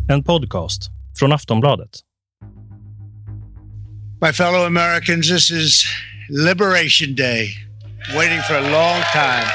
En podcast från Aftonbladet. My fellow Americans, this is Liberation Day. Waiting for a long time.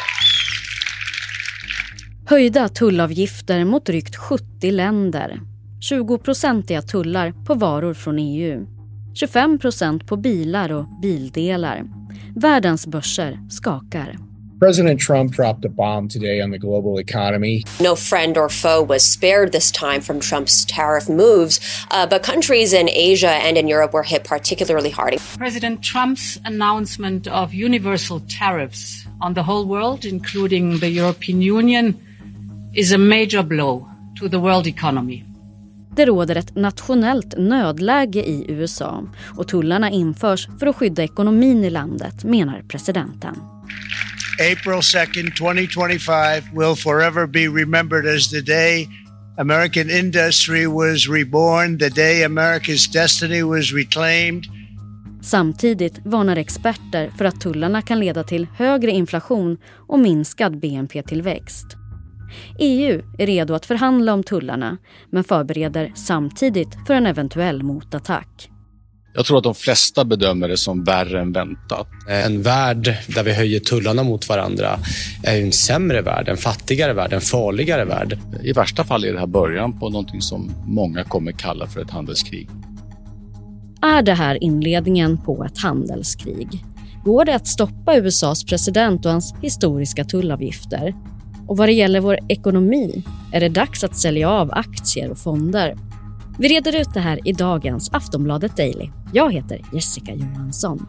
Höjda tullavgifter mot drygt 70 länder. 20% tullar på varor från EU. 25% på bilar och bildelar. Världens börser skakar. President Trump dropped a bomb today on the global economy. No friend or foe was spared this time from Trump's tariff moves, but countries in Asia and in Europe were hit particularly hard. President Trump's announcement of universal tariffs on the whole world, including the European Union, is a major blow to the world economy. Det råder ett nationellt nödläge i USA och tullarna införs för att skydda ekonomin i landet, menar presidenten. April 2nd, 2025 will forever be remembered as the day American industry was reborn, the day America's destiny was reclaimed. Samtidigt varnar experter för att tullarna kan leda till högre inflation och minskad BNP-tillväxt. EU är redo att förhandla om tullarna, men förbereder samtidigt för en eventuell motattack. Jag tror att de flesta bedömer det som värre än väntat. En värld där vi höjer tullarna mot varandra är en sämre värld, en fattigare värld, en farligare värld. I värsta fall är det här början på någonting som många kommer kalla för ett handelskrig. Är det här inledningen på ett handelskrig? Går det att stoppa USAs president och hans historiska tullavgifter? Och vad det gäller vår ekonomi är det dags att sälja av aktier och fonder. Vi reder ut det här i dagens Aftonbladet Daily. Jag heter Jessica Johansson.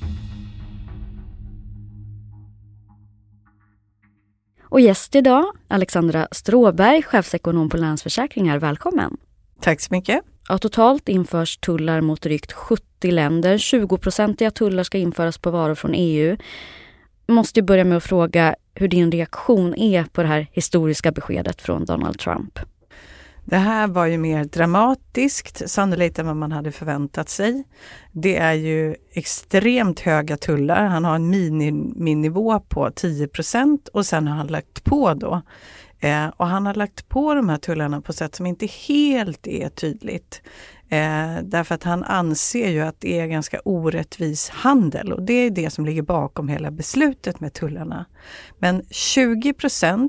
Och gäst idag, Alexandra Stråberg, chefsekonom på Länsförsäkringar. Välkommen. Tack så mycket. Ja, totalt införs tullar mot drygt 70 länder. 20% tullar ska införas på varor från EU. Måste ju börja med att fråga hur din reaktion är på det här historiska beskedet från Donald Trump. Det här var ju mer dramatiskt, sannolikt än vad man hade förväntat sig. Det är ju extremt höga tullar. Han har en miniminivå på 10% och sen har han lagt på då. Och han har lagt på de här tullarna på sätt som inte helt är tydligt. Därför att han anser ju att det är ganska orättvis handel och det är det som ligger bakom hela beslutet med tullarna. Men 20%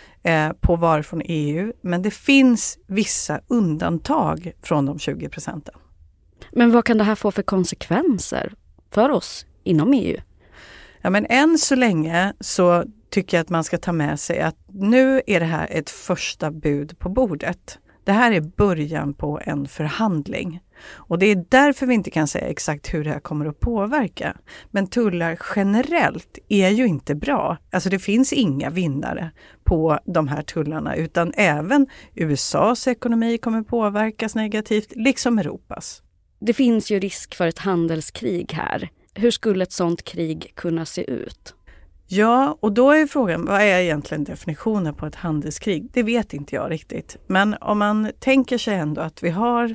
på varor från EU, men det finns vissa undantag från de 20%. Men vad kan det här få för konsekvenser för oss inom EU? Ja, men än så länge så tycker jag att man ska ta med sig att nu är det här ett första bud på bordet. Det här är början på en förhandling. Och det är därför vi inte kan säga exakt hur det här kommer att påverka. Men tullar generellt är ju inte bra. Alltså det finns inga vinnare på de här tullarna utan även USAs ekonomi kommer påverkas negativt, liksom Europas. Det finns ju risk för ett handelskrig här. Hur skulle ett sådant krig kunna se ut? Ja, och då är frågan, vad är egentligen definitionen på ett handelskrig? Det vet inte jag riktigt. Men om man tänker sig ändå att vi har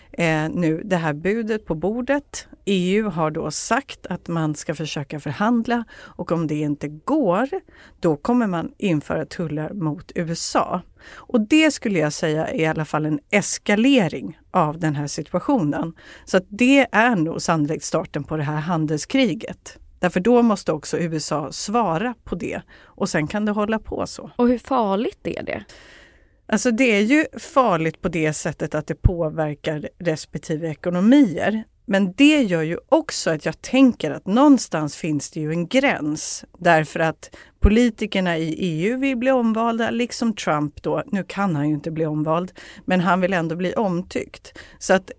nu det här budet på bordet. EU har då sagt att man ska försöka förhandla och om det inte går, då kommer man införa tullar mot USA. Och det skulle jag säga är i alla fall en eskalering av den här situationen. Så att det är nog sannolikt starten på det här handelskriget. Därför då måste också USA svara på det och sen kan det hålla på så. Och hur farligt är det? Alltså det är ju farligt på det sättet att det påverkar respektive ekonomier. Men det gör ju också att jag tänker att någonstans finns det ju en gräns. Därför att politikerna i EU vill bli omvalda, liksom Trump då. Nu kan han ju inte bli omvald, men han vill ändå bli omtyckt. Så att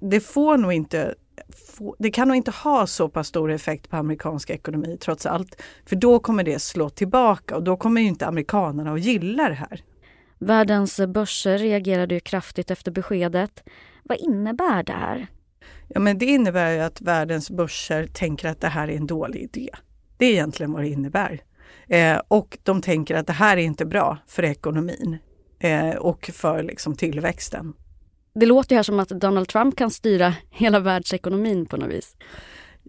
det kan nog inte ha så pass stor effekt på amerikansk ekonomi trots allt. För då kommer det slå tillbaka och då kommer ju inte amerikanerna att gilla det här. Världens börser reagerade ju kraftigt efter beskedet. Vad innebär det här? Ja, men det innebär ju att världens börser tänker att det här är en dålig idé. Det är egentligen vad det innebär. Och de tänker att det här är inte bra för ekonomin och för liksom tillväxten. Det låter ju här som att Donald Trump kan styra hela världsekonomin på något vis.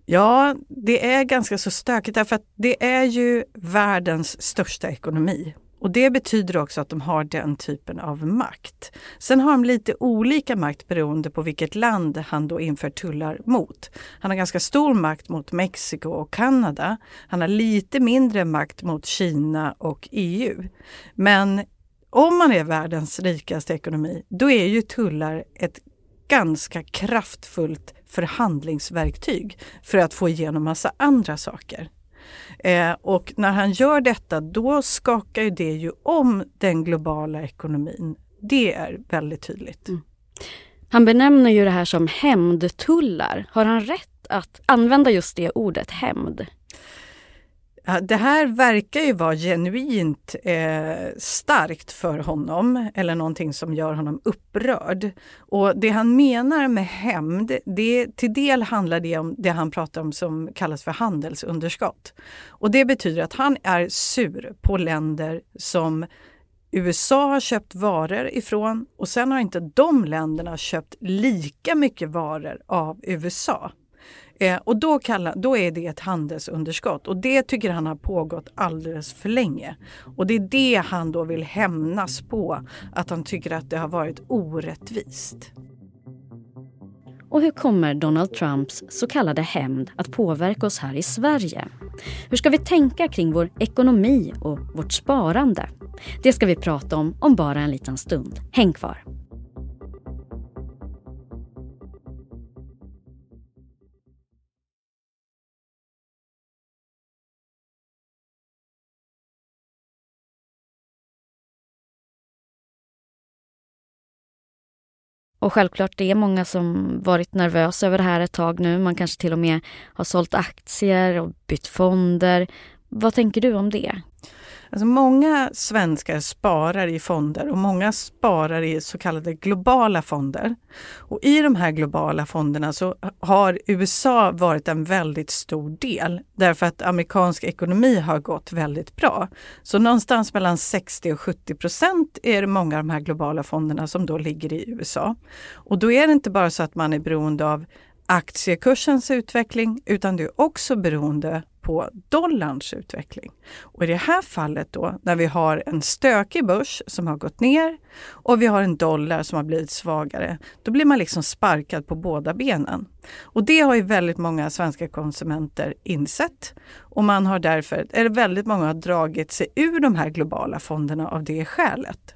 Ja, det är ganska så stökigt därför att det är ju världens största ekonomi. Och det betyder också att de har den typen av makt. Sen har de lite olika makt beroende på vilket land han då inför tullar mot. Han har ganska stor makt mot Mexiko och Kanada. Han har lite mindre makt mot Kina och EU. Men om man är världens rikaste ekonomi, då är ju tullar ett ganska kraftfullt förhandlingsverktyg för att få igenom massa andra saker. Och när han gör detta, då skakar ju det ju om den globala ekonomin. Det är väldigt tydligt. Mm. Han benämner ju det här som hämndtullar. Har han rätt att använda just det ordet, hämnd? Ja, det här verkar ju vara genuint starkt för honom eller någonting som gör honom upprörd. Och det han menar med hämnd, till del handlar det om det han pratar om som kallas för handelsunderskott. Och det betyder att han är sur på länder som USA har köpt varor ifrån och sen har inte de länderna köpt lika mycket varor av USA. Och då är det ett handelsunderskott och det tycker han har pågått alldeles för länge. Och det är det han då vill hämnas på, att han tycker att det har varit orättvist. Och hur kommer Donald Trumps så kallade hämnd att påverka oss här i Sverige? Hur ska vi tänka kring vår ekonomi och vårt sparande? Det ska vi prata om bara en liten stund. Häng kvar! Och självklart det är många som varit nervösa över det här ett tag nu. Man kanske till och med har sålt aktier och bytt fonder. Vad tänker du om det? Alltså många svenskar sparar i fonder och många sparar i så kallade globala fonder. Och i de här globala fonderna så har USA varit en väldigt stor del därför att amerikansk ekonomi har gått väldigt bra. Så någonstans mellan 60 och 70% är det många av de här globala fonderna som då ligger i USA. Och då är det inte bara så att man är beroende av aktiekursens utveckling utan det är också beroende på dollarns utveckling. Och i det här fallet då, när vi har en stökig börs som har gått ner och vi har en dollar som har blivit svagare, då blir man liksom sparkad på båda benen. Och det har ju väldigt många svenska konsumenter insett och man har därför, eller väldigt många har dragit sig ur de här globala fonderna av det skälet.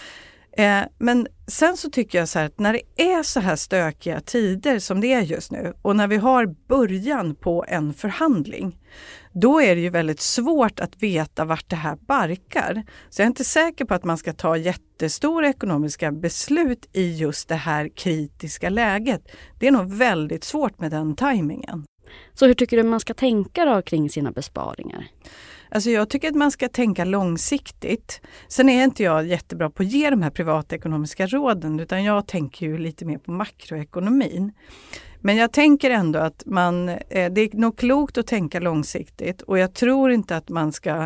Men sen så tycker jag så här att när det är så här stökiga tider som det är just nu och när vi har början på en förhandling, då är det ju väldigt svårt att veta vart det här barkar. Så jag är inte säker på att man ska ta jättestora ekonomiska beslut i just det här kritiska läget. Det är nog väldigt svårt med den tajmingen. Så hur tycker du man ska tänka då kring sina besparingar? Alltså jag tycker att man ska tänka långsiktigt. Sen är inte jag jättebra på att ge de här privatekonomiska råden utan jag tänker ju lite mer på makroekonomin. Men jag tänker ändå att det är nog klokt att tänka långsiktigt och jag tror inte att man ska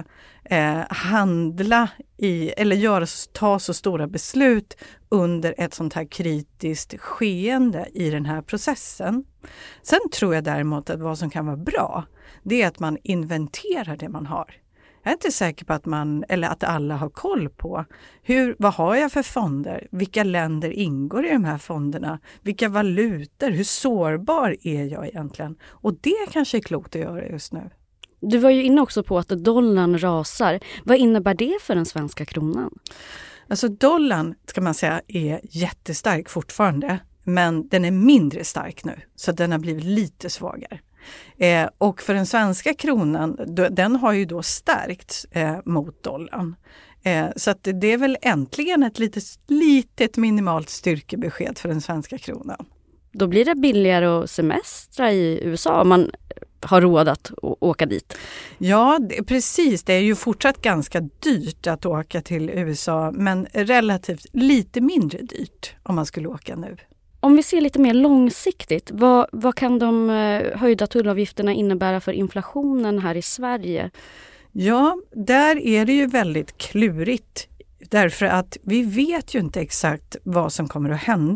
handla eller ta så stora beslut under ett sånt här kritiskt skeende i den här processen. Sen tror jag däremot att vad som kan vara bra, det är att man inventerar det man har. Jag är inte säker på att alla har koll på vad har jag för fonder, vilka länder ingår i de här fonderna, vilka valutor, hur sårbar är jag egentligen? Och det kanske är klokt att göra just nu. Du var ju inne också på att dollarn rasar. Vad innebär det för den svenska kronan? Alltså dollarn ska man säga är jättestark fortfarande, men den är mindre stark nu så den har blivit lite svagare. Och för den svenska kronan, den har ju då stärkts mot dollarn. Så att det är väl äntligen ett litet minimalt styrkebesked för den svenska kronan. Då blir det billigare att semestra i USA om man har råd att åka dit. Ja, precis. Det är ju fortsatt ganska dyrt att åka till USA men relativt lite mindre dyrt om man skulle åka nu. Om vi ser lite mer långsiktigt, vad kan de höjda tullavgifterna innebära för inflationen här i Sverige? Ja, där är det ju väldigt klurigt därför att vi vet ju inte exakt vad som kommer att hända.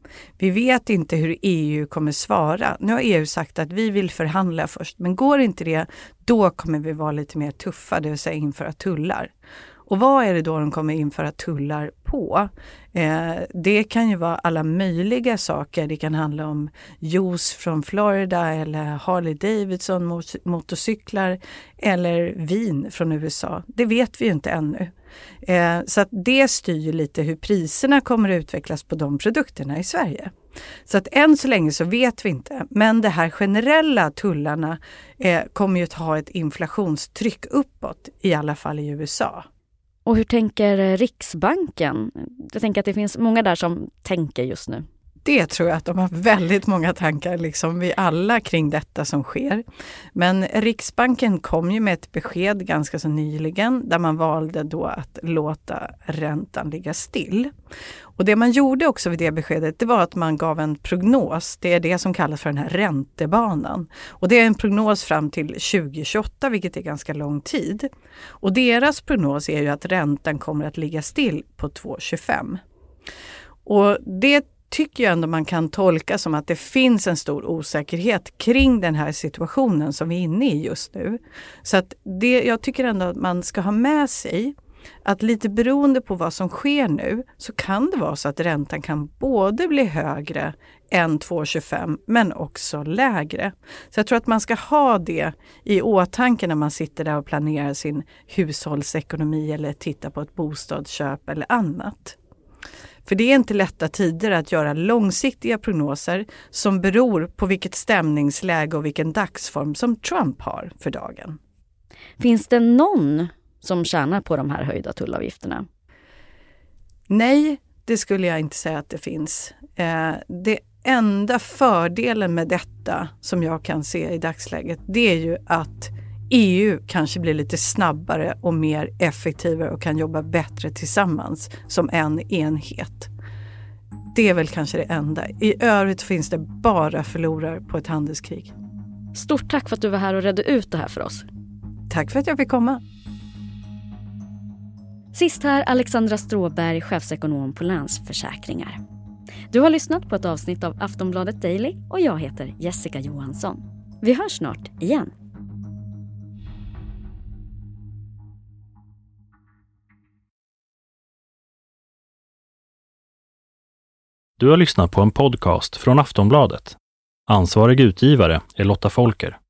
Vi vet inte hur EU kommer svara. Nu har EU sagt att vi vill förhandla först, men går inte det, då kommer vi vara lite mer tuffa, det vill säga införa tullar. Och vad är det då de kommer införa tullar på? Det kan ju vara alla möjliga saker. Det kan handla om juice från Florida eller Harley Davidson motorcyklar eller vin från USA. Det vet vi ju inte ännu. Så att det styr lite hur priserna kommer att utvecklas på de produkterna i Sverige. Så att än så länge så vet vi inte. Men det här generella tullarna kommer ju att ha ett inflationstryck uppåt, i alla fall i USA. Och hur tänker Riksbanken? Jag tänker att det finns många där som tänker just nu. Det tror jag att de har väldigt många tankar, liksom vi alla, kring detta som sker. Men Riksbanken kom ju med ett besked ganska så nyligen där man valde då att låta räntan ligga still. Och det man gjorde också vid det beskedet, det var att man gav en prognos. Det är det som kallas för den här räntebanan. Och det är en prognos fram till 2028, vilket är ganska lång tid. Och deras prognos är ju att räntan kommer att ligga still på 2,25. Och det tycker jag ändå man kan tolka som att det finns en stor osäkerhet kring den här situationen som vi är inne i just nu. Så att jag tycker ändå att man ska ha med sig att lite beroende på vad som sker nu så kan det vara så att räntan kan både bli högre än 2,25 men också lägre. Så jag tror att man ska ha det i åtanke när man sitter där och planerar sin hushållsekonomi eller tittar på ett bostadsköp eller annat. För det är inte lätta tider att göra långsiktiga prognoser som beror på vilket stämningsläge och vilken dagsform som Trump har för dagen. Finns det någon som tjänar på de här höjda tullavgifterna? Nej, det skulle jag inte säga att det finns. Det enda fördelen med detta som jag kan se i dagsläget, det är ju att EU kanske blir lite snabbare och mer effektivare och kan jobba bättre tillsammans som en enhet. Det är väl kanske det enda. I övrigt finns det bara förlorare på ett handelskrig. Stort tack för att du var här och redde ut det här för oss. Tack för att jag fick komma. Sist här Alexandra Stråberg, chefsekonom på Länsförsäkringar. Du har lyssnat på ett avsnitt av Aftonbladet Daily och jag heter Jessica Johansson. Vi hörs snart igen. Du har lyssnat på en podcast från Aftonbladet. Ansvarig utgivare är Lotta Folker.